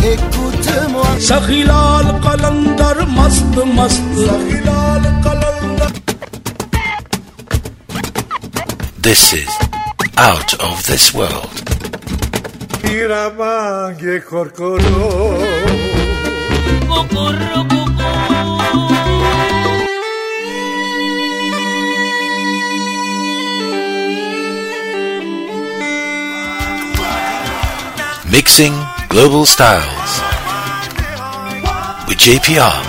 écoute-moi. Sakhilal Qalandar mast mast. Sakhilal Qalandar. This is Out of This World. Iramange korkoro. Kokorro koko. Mixing Global Styles with JPR.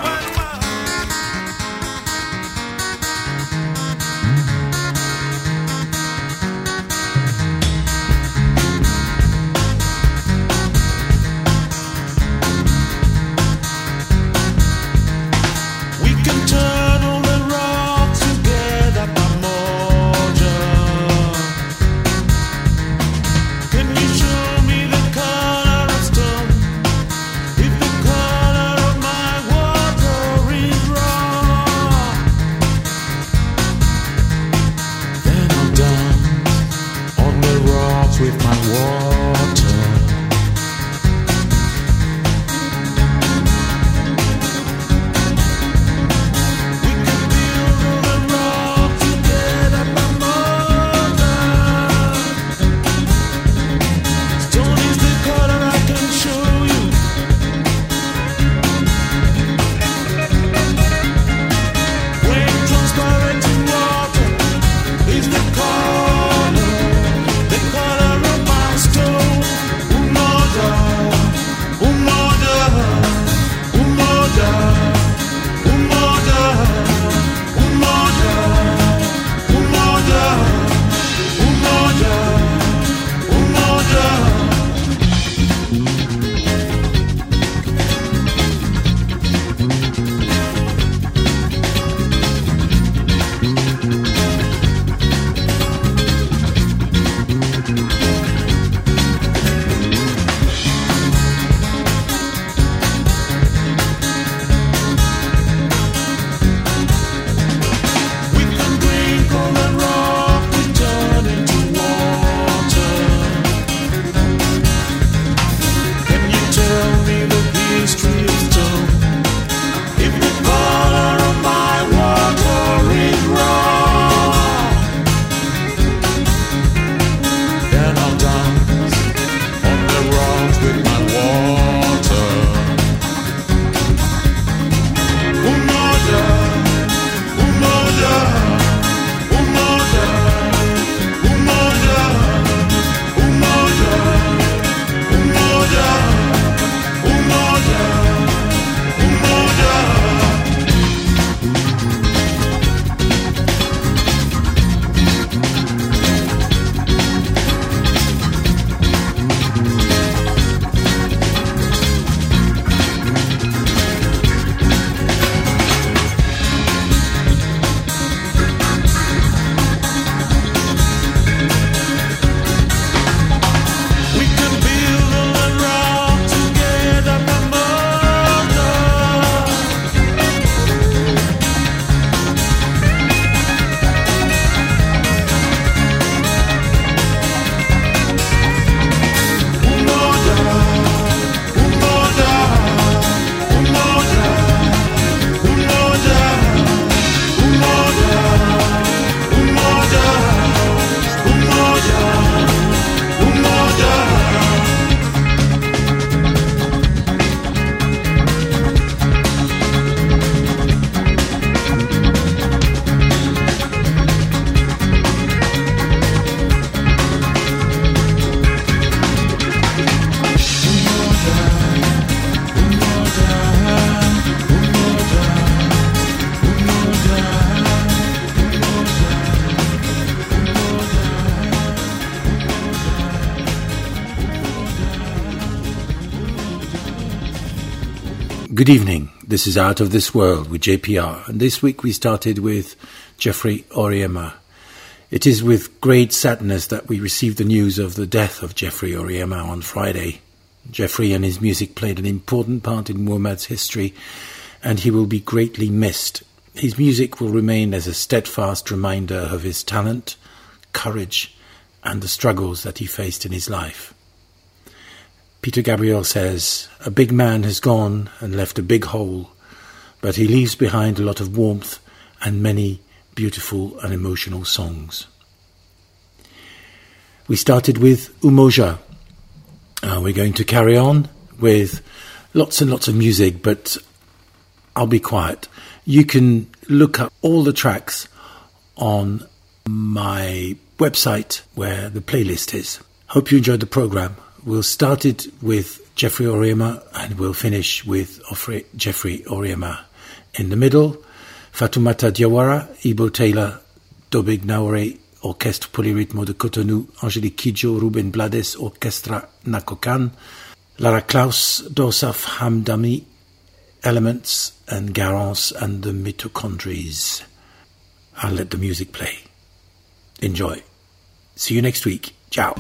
Good evening, this is Out of This World with JPR, and this week we started with Jeffrey Oryema. It is with great sadness that we received the news of the death of Jeffrey Oryema on Friday. Jeffrey and his music played an important part in WOMAD's history, and he will be greatly missed. His music will remain as a steadfast reminder of his talent, courage, and the struggles that he faced in his life. Peter Gabriel says, "A big man has gone and left a big hole, but he leaves behind a lot of warmth and many beautiful and emotional songs." We started with Umoja. We're going to carry on with lots and lots of music, but I'll be quiet. You can look up all the tracks on my website where the playlist is. Hope you enjoyed the program. We'll start it with Jeffrey Oriema and we'll finish with Jeffrey Oriema. In the middle, Fatoumata Diawara, Ibo Taylor, Dobig Naore, Orchestre Polyrythme de Cotonou, Angélique Kidjo, Ruben Blades, Orchestra Nakokan, Lara Klaus, Dosaf Hamdami, Elements, and Garance and the Mitochondries. I'll let the music play. Enjoy. See you next week. Ciao.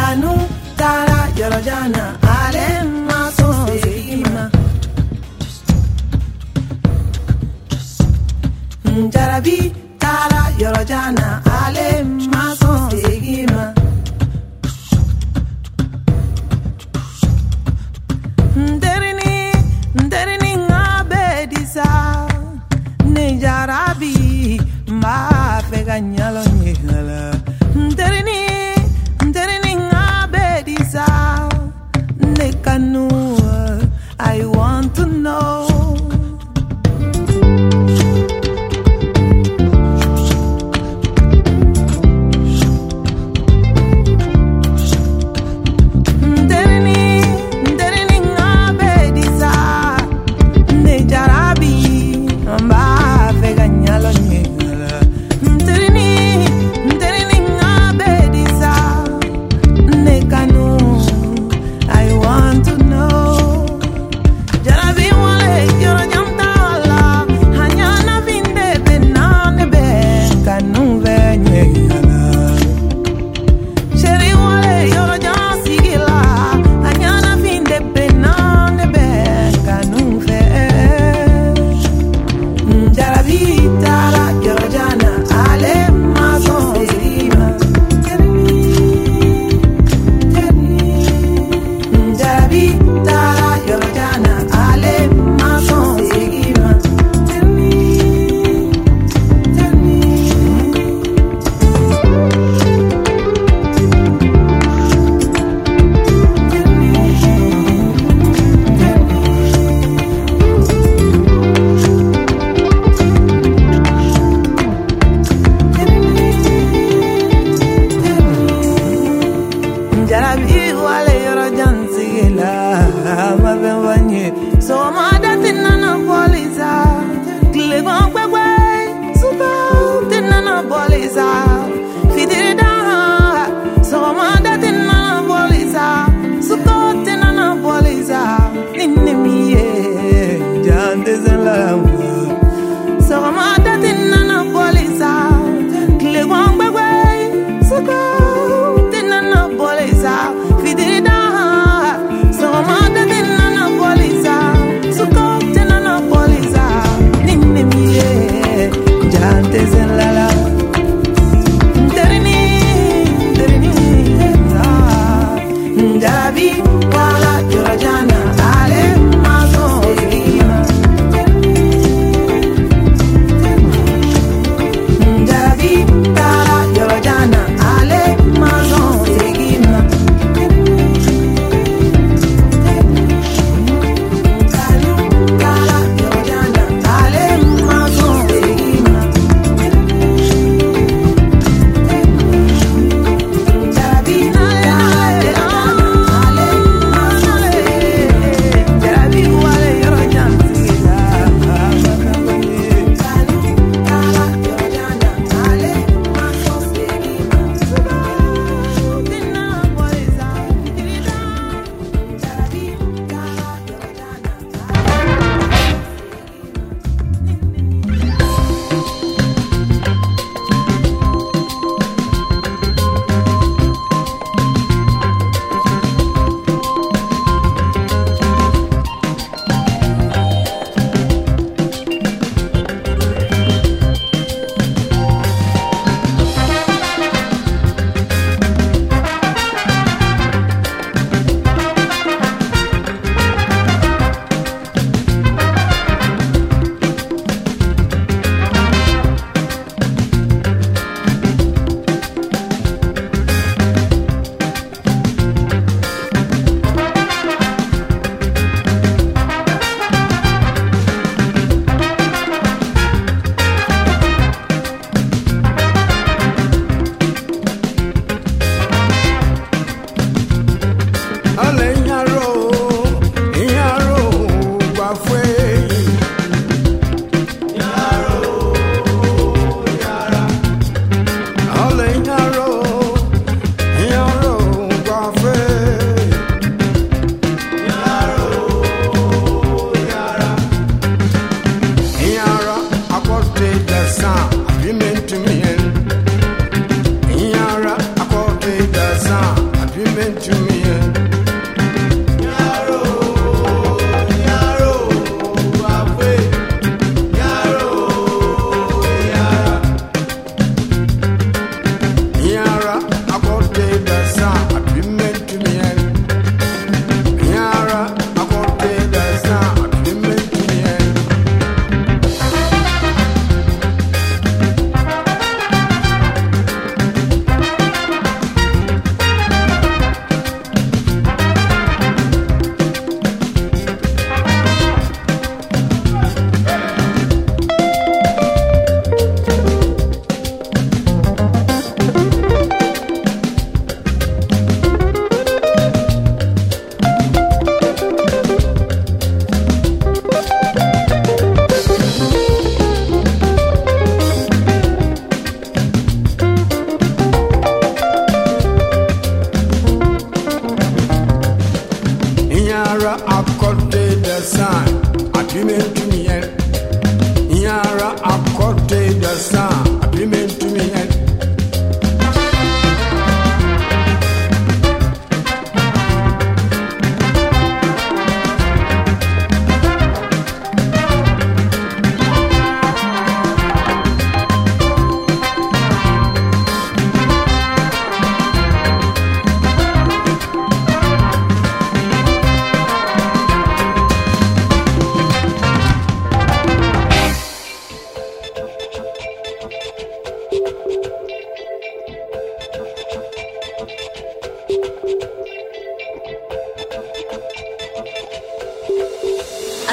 Jarabi tala yorojana ale mason segima nderini ngabedisa ne jarabi ma fega nyalo nyala nderini ngabedisa ne kanu I want to know.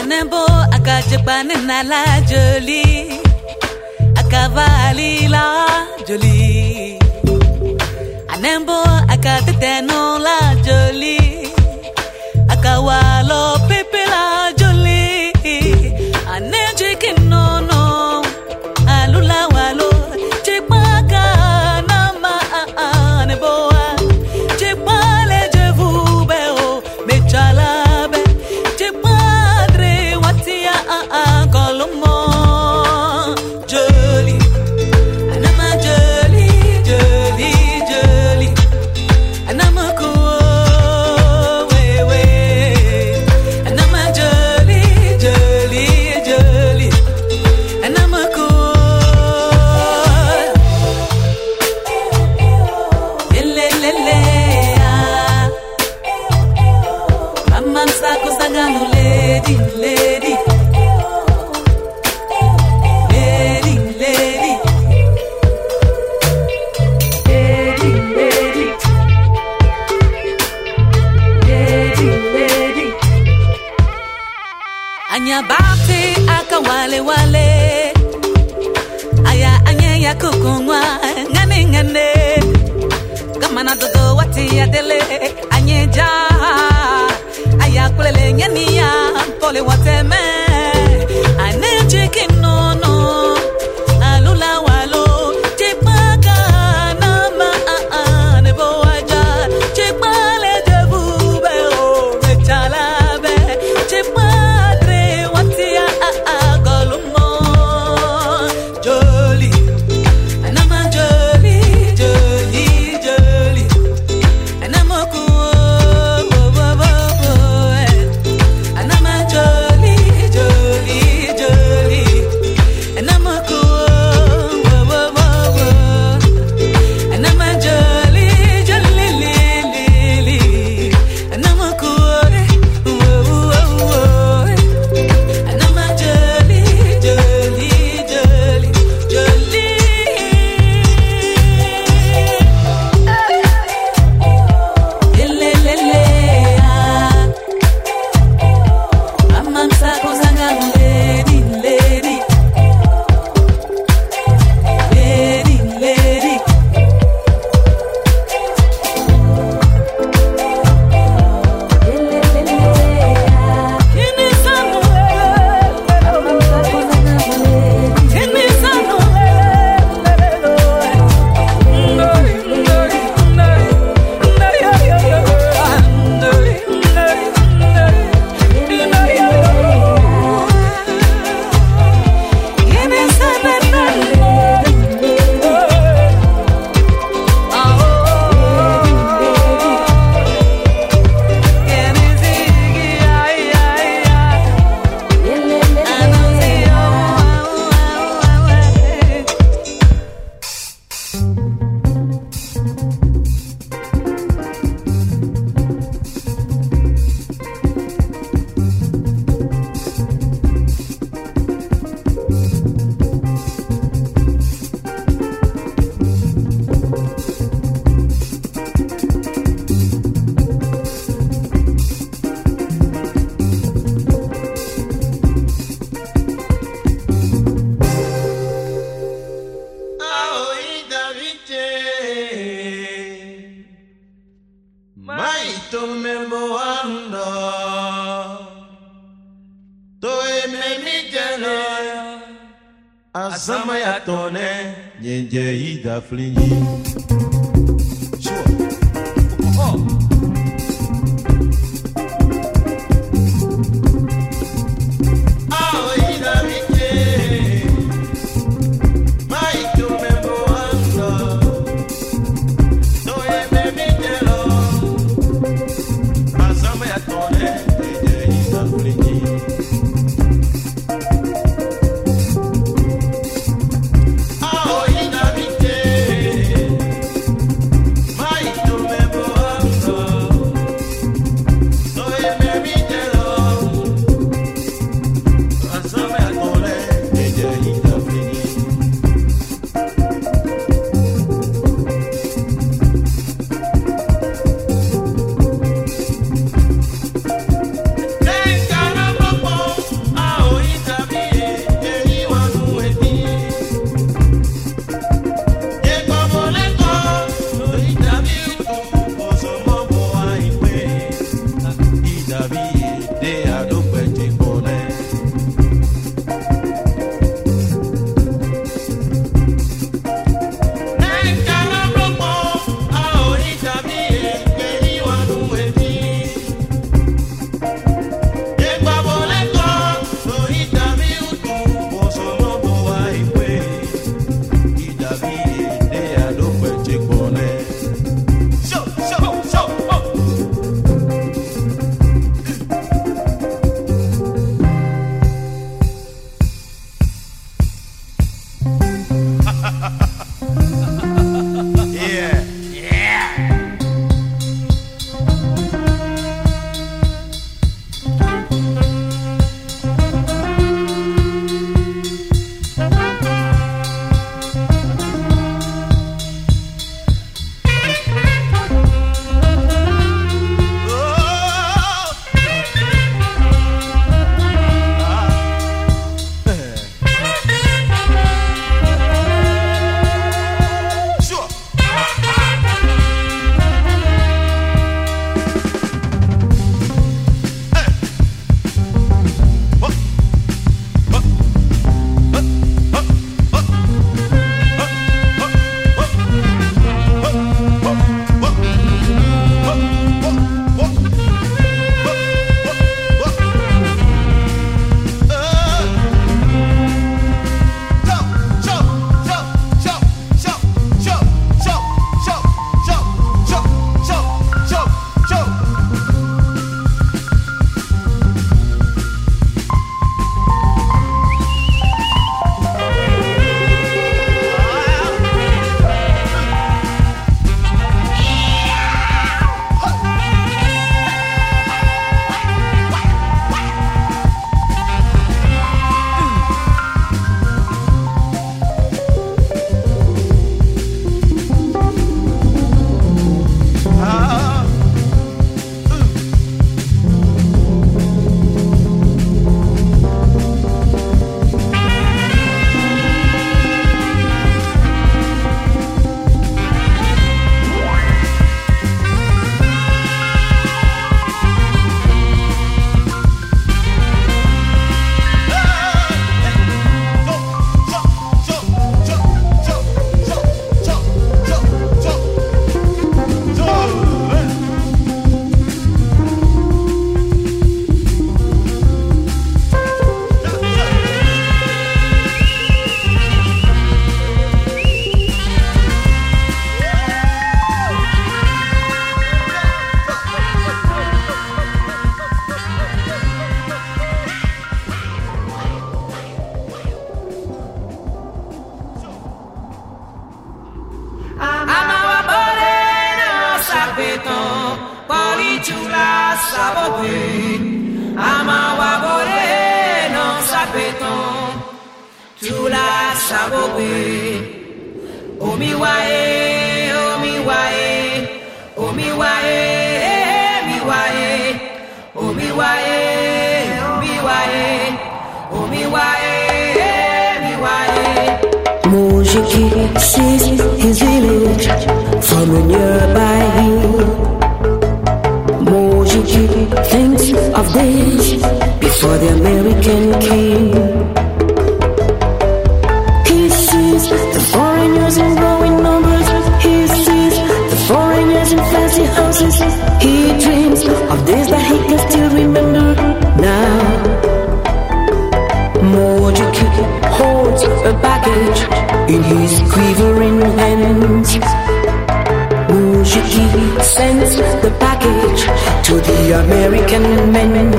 Anembo akajepane na la jolie, akavali la jolie. Anembo akateteno la jolie, akawalo pepe la jolie. Anejiki no no, alula walo, chipaka nama aneboa, chipale jevu beo, mechala be, chipadre watia kolomo, jolie, anama jolie, jolie, jolie, anama cool, we, anama jolie, jolie, jolie, anama cool. Mama sako sagano lady, lady, lady, lady, lady, lady, lady, lady. Anya bate akawale wale, aya anya ya kukungwa ngane ngane. Kamana dodo wati ya dele anyeja, aya kulele nyania pole wateme. Ane chicken no no, alula walo chipaka nama nebo aja, chipale devu beo mechala be, chipadre wati ya kolumo, jolie, anama jolie, jolie, jolie, anama cool, anama jolie, jolie, jolie, anama cool, anama jolie, jolie, lily, anama cool, anama jolie, jolie, jolie, jolie. Mama msako sangano lady, lady, lady, lady. Asama ya tone nyenje ida flingi. sapeton, polichula sabobe, amawabore no sapeton, chula sabobe, omiwae, omiwae, omiwae, omiwae, omiwae, omiwae, omiwae, omiwae. Mojiki sees his village from a nearby hill. Mojiki thinks of days before the American came. He sees the foreigners in growing numbers. He sees the foreigners in fancy houses. He dreams of days that he can still remember now. Mojiki holds a baggage in his quivering hands. Mojiki sends the package to the American men.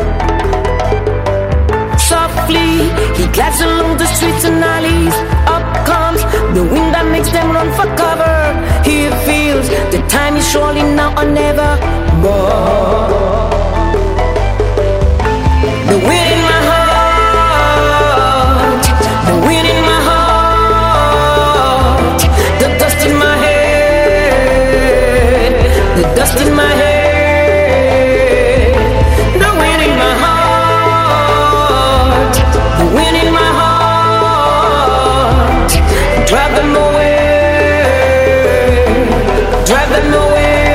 Softly, he glides along the streets and alleys. Up comes the wind that makes them run for cover. He feels the time is surely now or never more. The wind in my heart, the wind in my heart, the dust in my head, the dust in my head, the wind in my heart, the wind in my heart, drive them away, drive them away.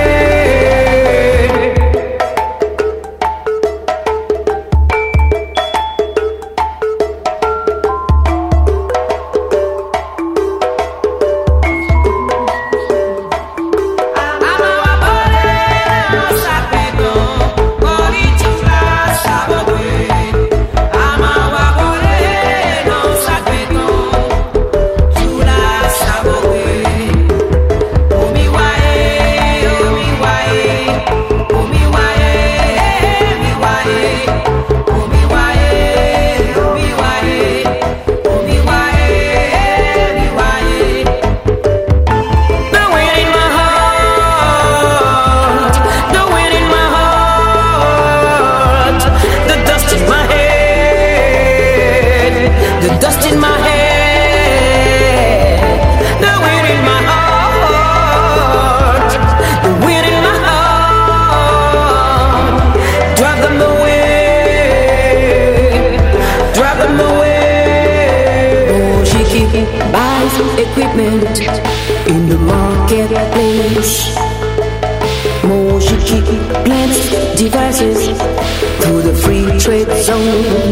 Equipment in the marketplace. Mojiki plants devices through the free trade zone.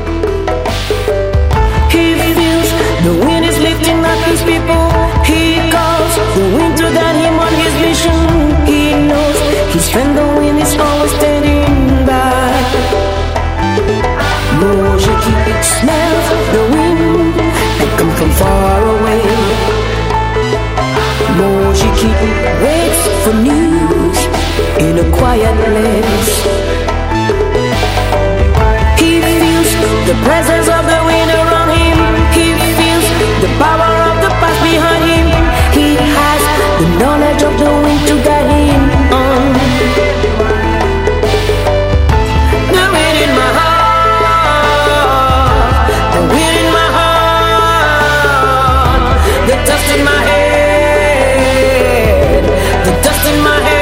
He feels the wind is lifting up his people. He calls the wind to guide him on his mission. He knows his friend the wind is always standing by. Mojiki smells the wind that comes from far away. Mojiki waits for news in a quiet place. He feels the presence of the wind around him. He feels the power of the past behind him. He has the knowledge of the wind to guide him on. The wind in my heart, the wind in my heart, the dust in my head, the dust in my head.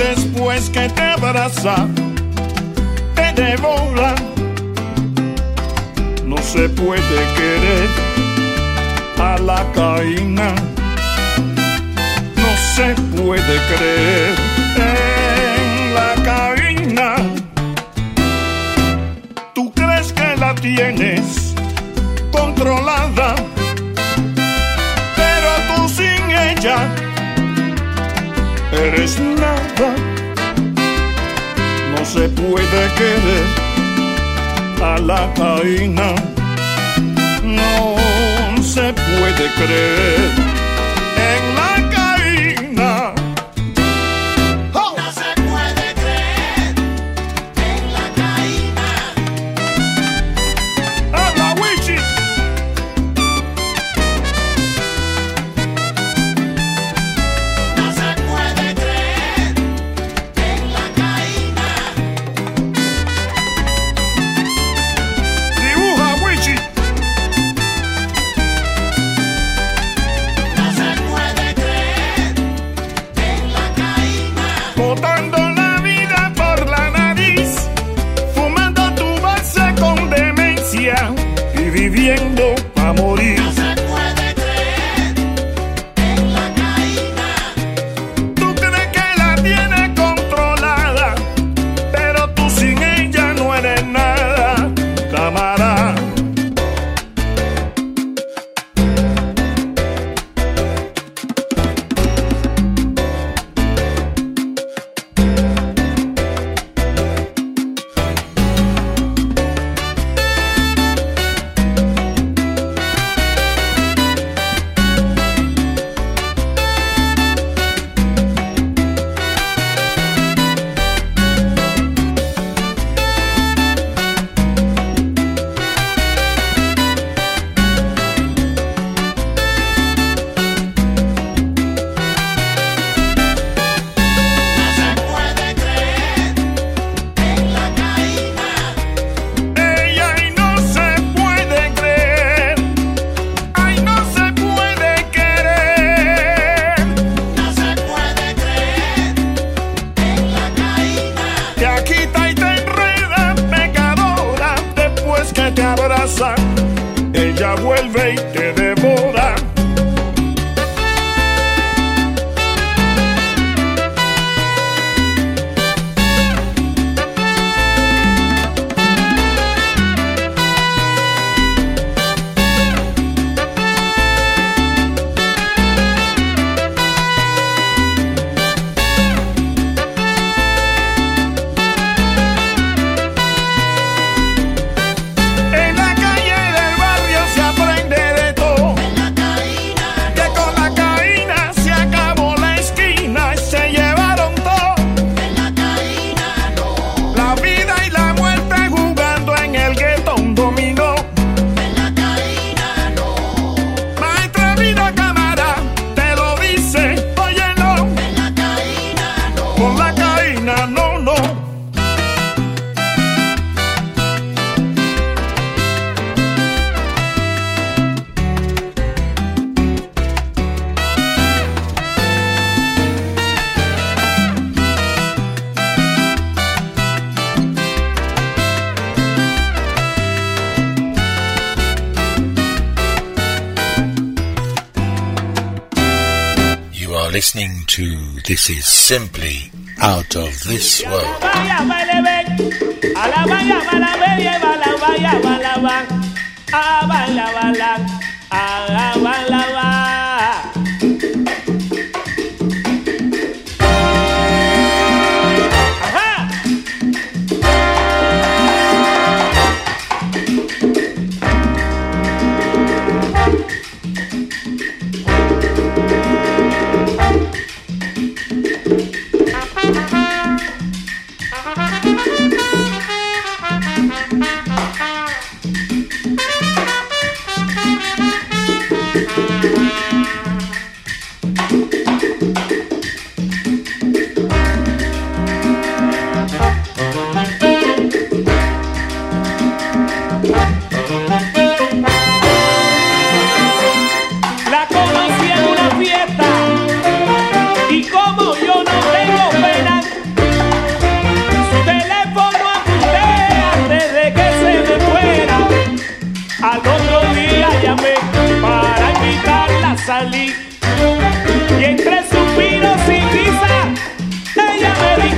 después que te abraza, te devora. No se puede querer a la Caína, no se puede creer en la Caína. Tú crees que la tienes controlada, pero tú sin ella eres nada. No se puede querer a la Caína, no se puede creer en la Caína. ¡Oh! No se puede creer en la Caína. ¡Habla, Wichi! No se puede creer en la Caína. Dibuja, Wichi. No se puede creer en la Caína. Botando la vida por la nariz, fumando tu base con demencia y viviendo a morir. No se puede creer en la Caína. Tú crees que la tienes controlada, pero tú sin ella no eres nada, camarada. No se puede creer en la Caína. Ella y no se puede creer, ay no se puede querer. No se puede creer en la Caína. Te agita y te enreda, pecadora, después que te abraza, ella vuelve y te devora. En la calle del barrio se aprende de todo, En la Caína. que con la Caína se acabó la esquina y se llevaron todo. En la Caína no. La vida y la muerte jugando en el gueto un dominó. En la Caína no. Maestra vida cámara, te lo dice, óyelo. En la Caína no. Con la Caína no, no. You are listening to This Is Simply Out of This World. Vaya, vale, ven. A la vaya, bala, vaya, bala, vaya, bala, van. A bala, bala, a la bala, va. Ajá.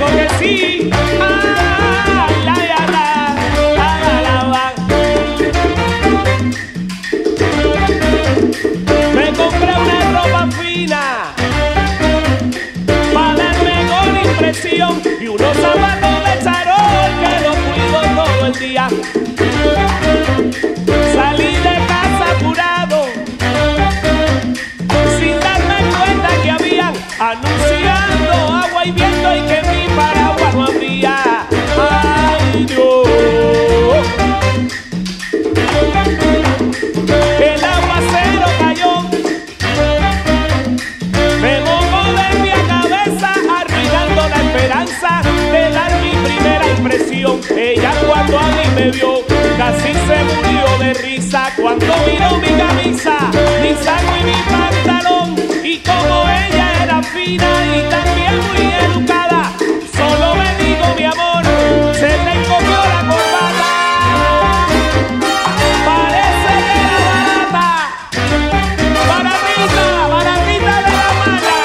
que sí. Ay, la, la, la. Me compré una ropa fina para dar mejor impresión y unos zapatos de charol que los cuido todo el día. Salí de casa apurado sin darme cuenta que habían anunciando agua y viento y que mi paraguas no había. ¡Ay, Dios! El aguacero cayó, me mojó de mi cabeza, arruinando la esperanza de dar mi primera impresión. Ella cuando a mí me vio, casi se murió de risa cuando miró mi camisa, mi saco y mi pantalón. Y como ella era fina y también muy educada, solo me dijo mi amor, se te encogió la corbata. Parece que era barata, baratita de la mala.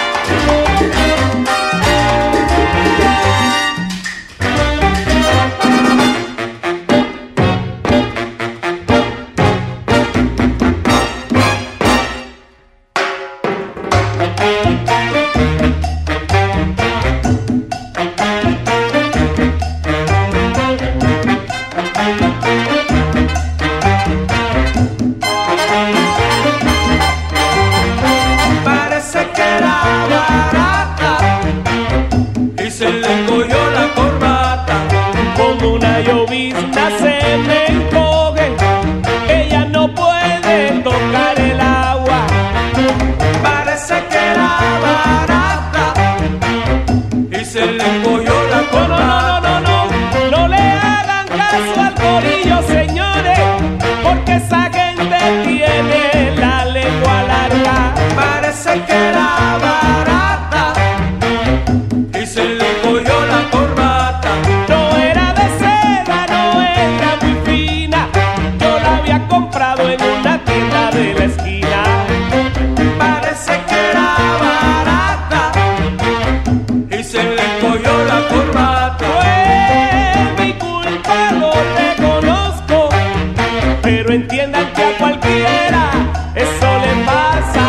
Parece que era barata y se le encogió la corbata. Como una llovizna se me encoge, ella no puede tocar el agua. Parece que era barata y se le encogió la corbata. No le hagan caso al corillo, señores, porque esa gente tiene la lengua larga. Parece que era barata y se le encogió la corbata. No era de seda, no era muy fina, yo la había comprado en una tienda de la esquina. Parece que era barata y se le encogió la corbata. Fue mi culpa, lo reconozco, pero entiendan que a cualquiera eso le pasa.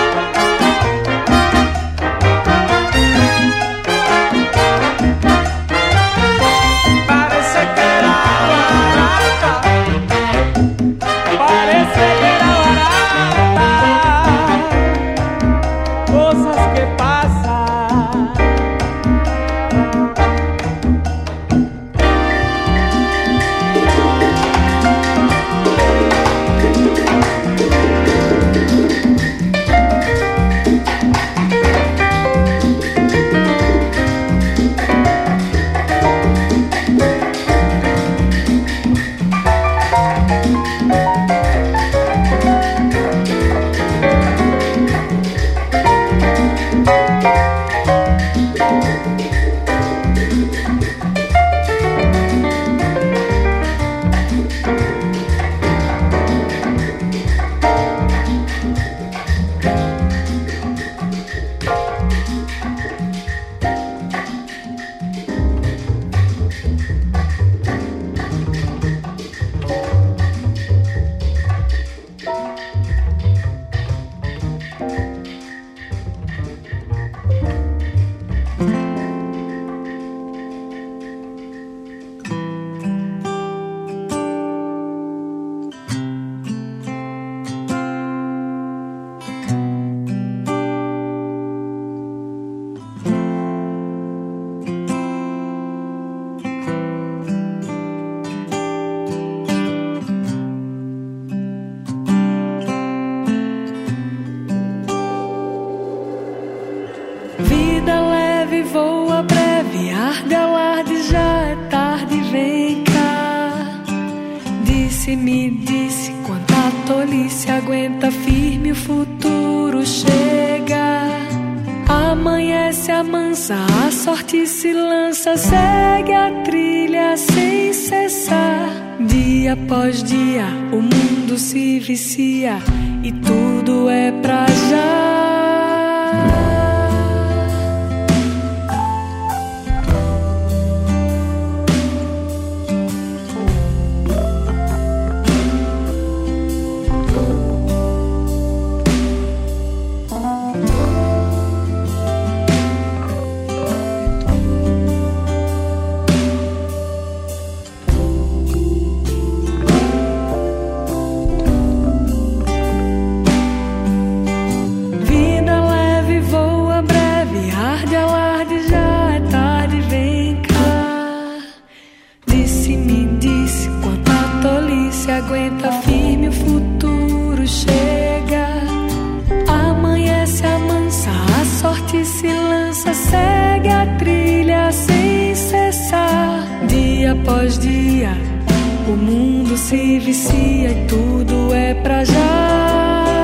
Parece que era barata, Parece que era barata, cosas que pasan. Vida leve, voa breve, arde, alarde, já é tarde, vem cá. Me disse quanta tolice, aguenta firme, o futuro chega. Amanhece, amansa, a sorte se lança, segue a trilha sem cessar. Dia após dia, o mundo se vicia e tudo é pra já. já é tarde, vem cá. Disse-me, disse, quanta tolice, aguenta firme, o futuro chega. Amanhece, amansa, a sorte se lança, segue a trilha sem cessar. Dia após dia, o mundo se vicia e tudo é pra já.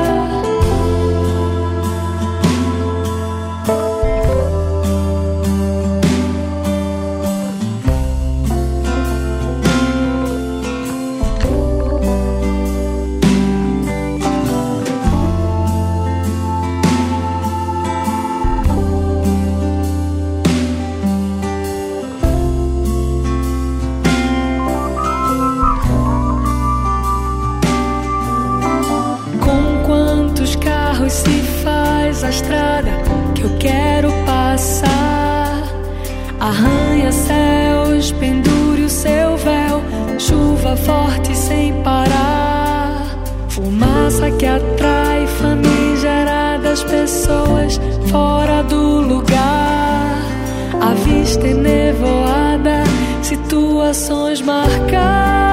Se faz a estrada que eu quero passar. Arranha-céus, pendure o seu véu, chuva forte sem parar. Fumaça que atrai famigeradas pessoas fora do lugar. A vista é nevoada, situações marcadas.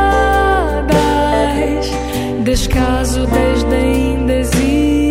Descaso, desdém, desilusão.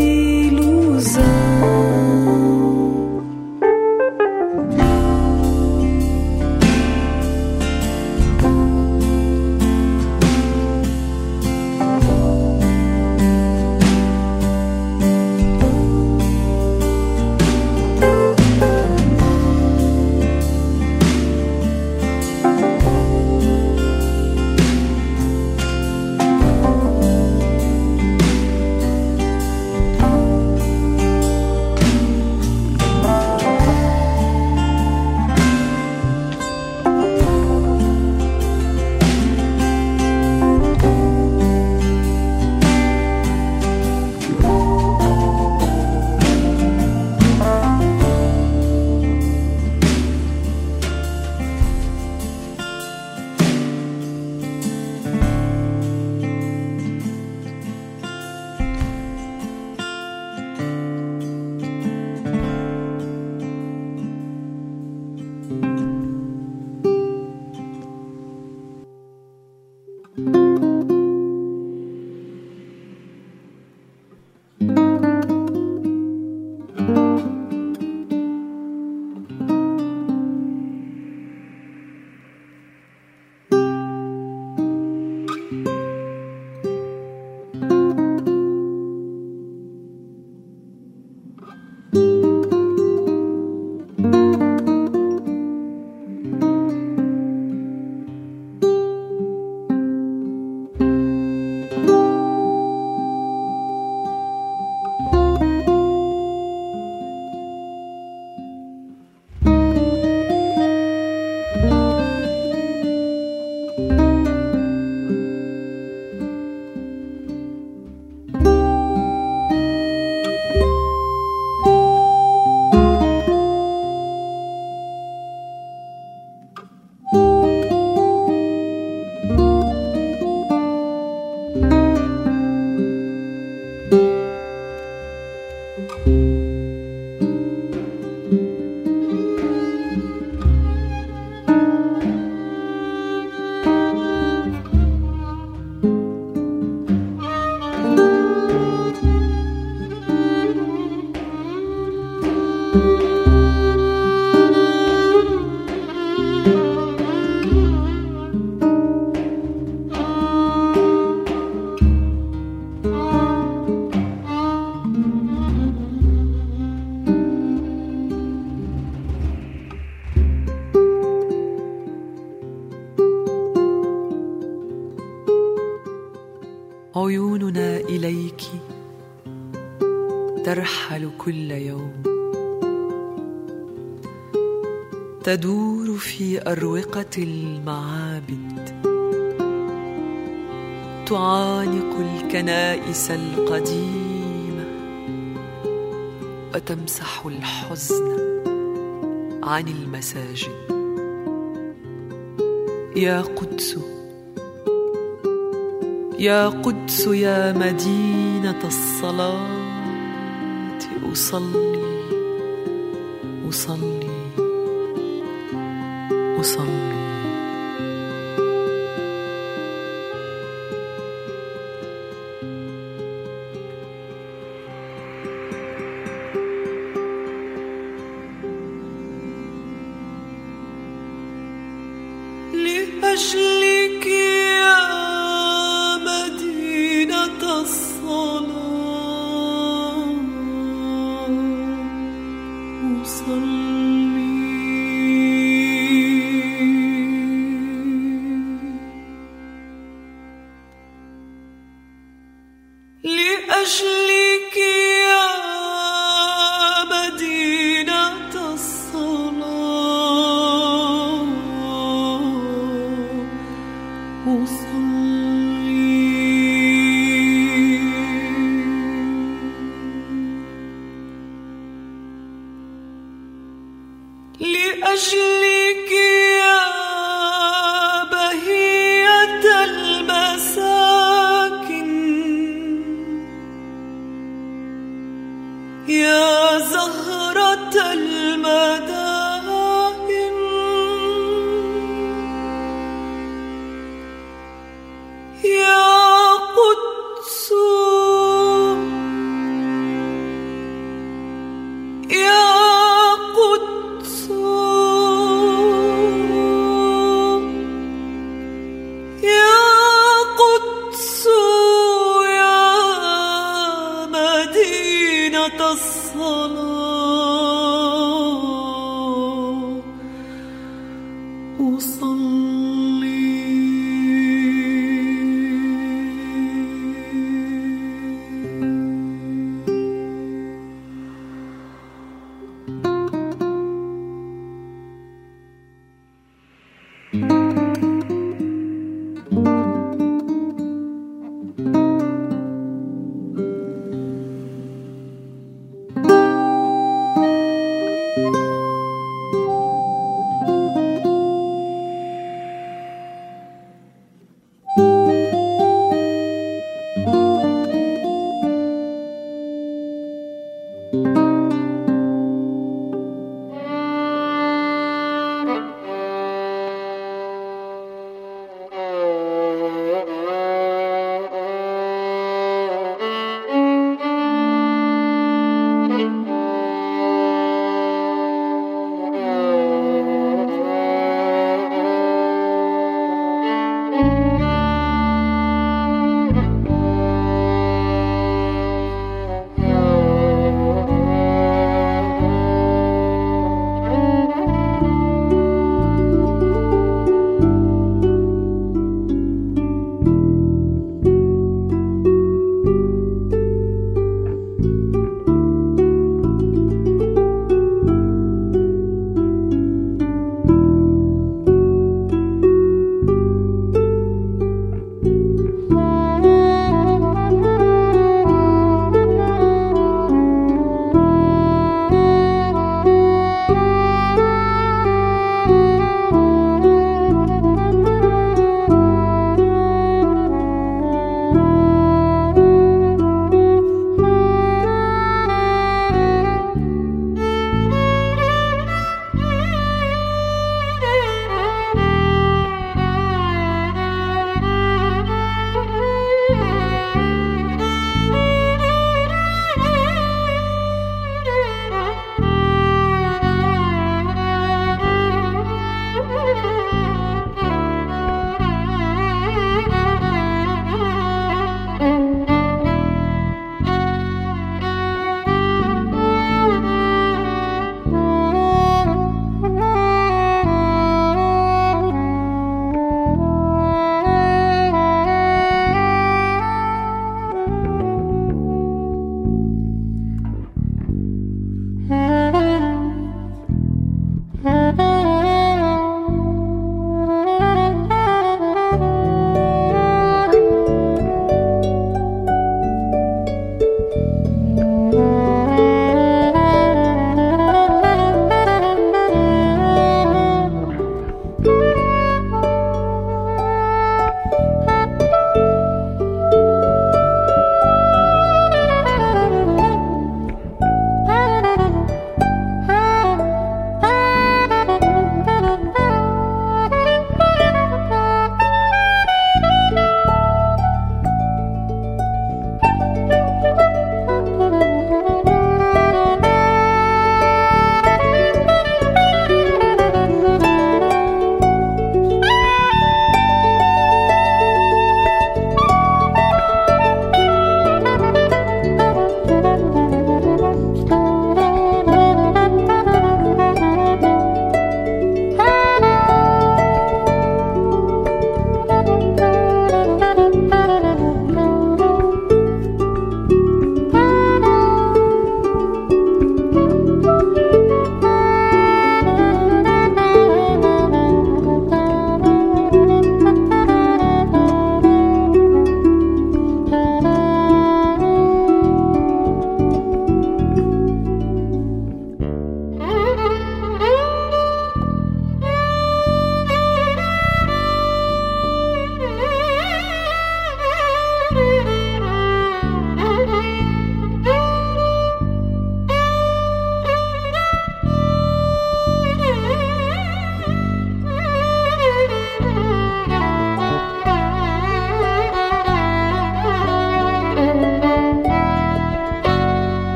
عيوننا إليك ترحل كل يوم، تدور في أروقة المعابد، تعانق الكنائس القديمة وتمسح الحزن عن المساجد. يا قدس يا قدس يا مدينة الصلاة، أصلي أصلي أصلي. لأجلك يا مدينة الصلاة أصلي. لأجلك يا مدينة الصلاة أصلي. لأجلك يا بهية المساكن يا زهرة المدائن يا قدس يا قدس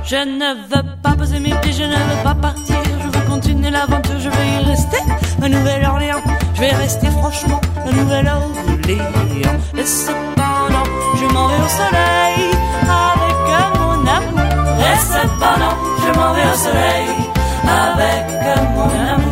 Je ne veux pas poser mes pieds, je ne veux pas partir. Je veux continuer l'aventure, je veux y rester. La Nouvelle-Orléans, je vais rester franchement la Nouvelle-Orléans. Et cependant, je m'en vais au soleil avec mon amour. Et cependant, je m'en vais au soleil avec mon amour.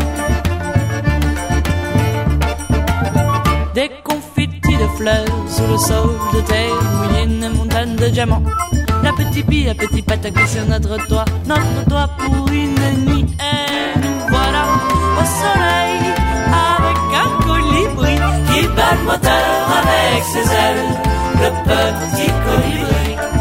Des confitis de fleurs sous le sol de terre mouillé, une montagne de diamants. La petite bille, la petite pataque sur notre toit pour une nuit. Et nous voilà au soleil avec un colibri qui bat le moteur avec ses ailes, le petit colibri.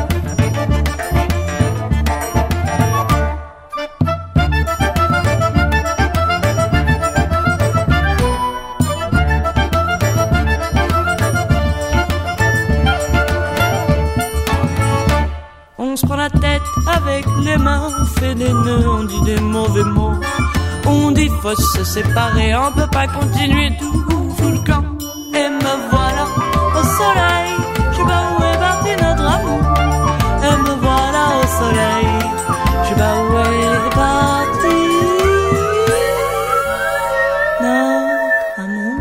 On se prend la tête avec les mains, on fait des nœuds, on dit des mauvais mots. On dit faut se séparer, on peut pas continuer tout le camp. Et me voilà au soleil, je sais pas où est parti notre amour. Et me voilà au soleil, je sais pas où est parti notre amour.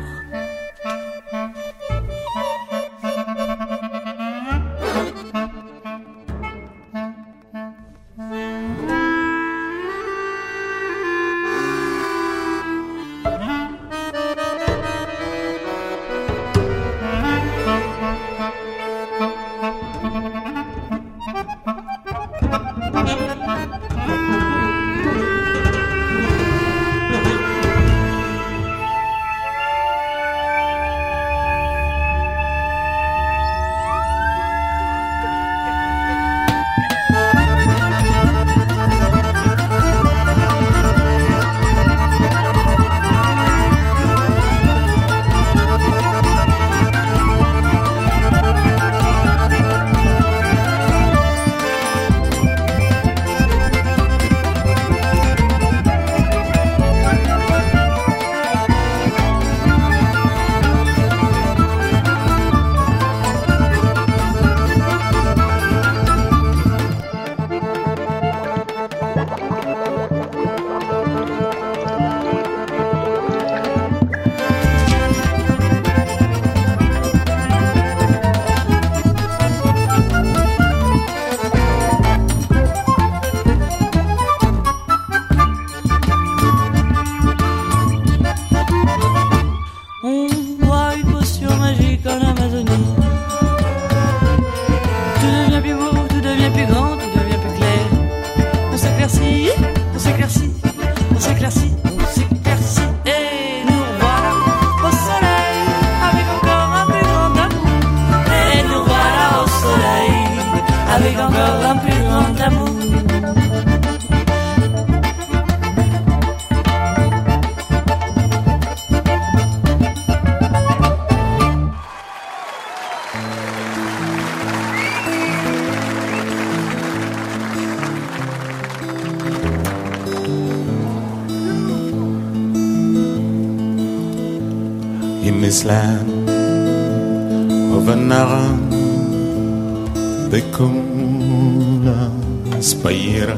In this land of another, they call us Paira.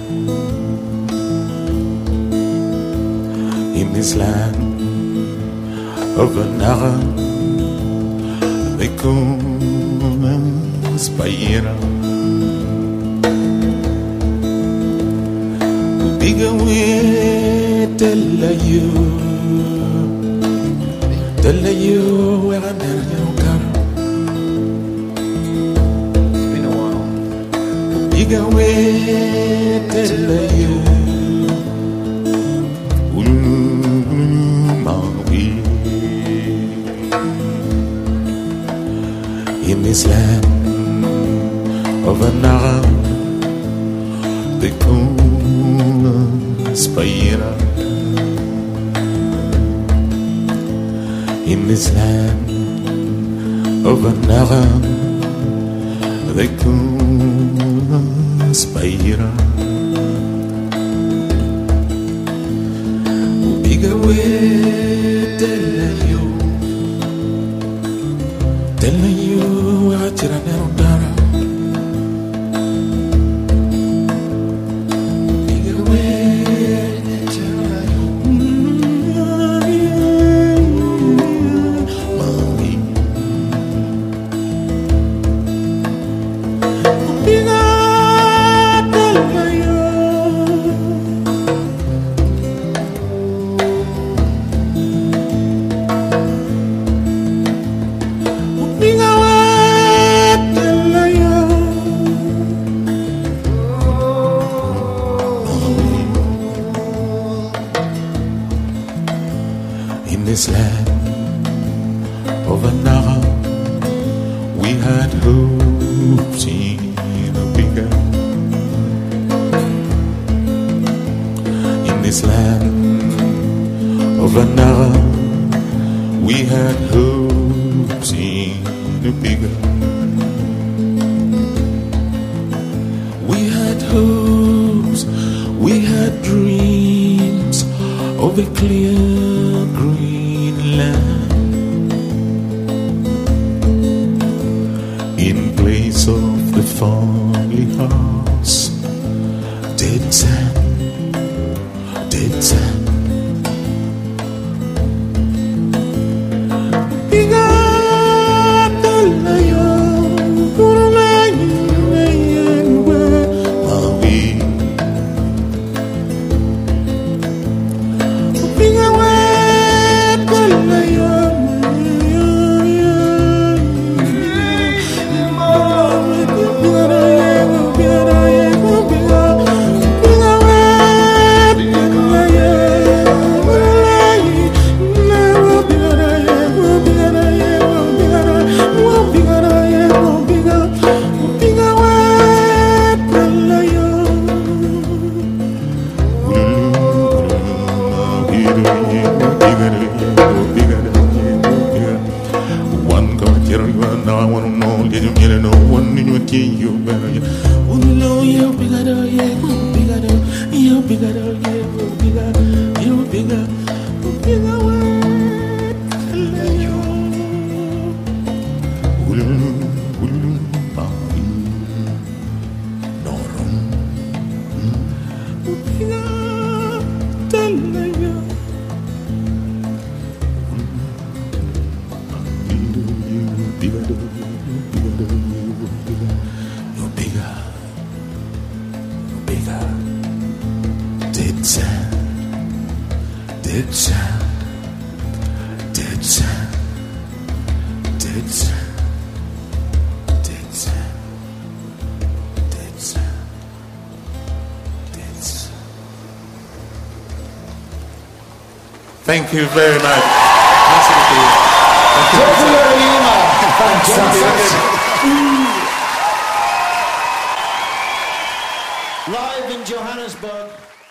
In this land of another, they call us Paira. Bigger way, tell you where I'm at, you got. It's been a while. Bigger way, tell you. In this land of another, they call us Paira. In this land of another, they call us Paira. Bigger way, tell you where I did I never dara. Havana, we had hopes in a bigger. We had hopes, we had dreams of a clear green land. In place of the family house, dead sand, dead sand. Thank you very much. Live in Johannesburg.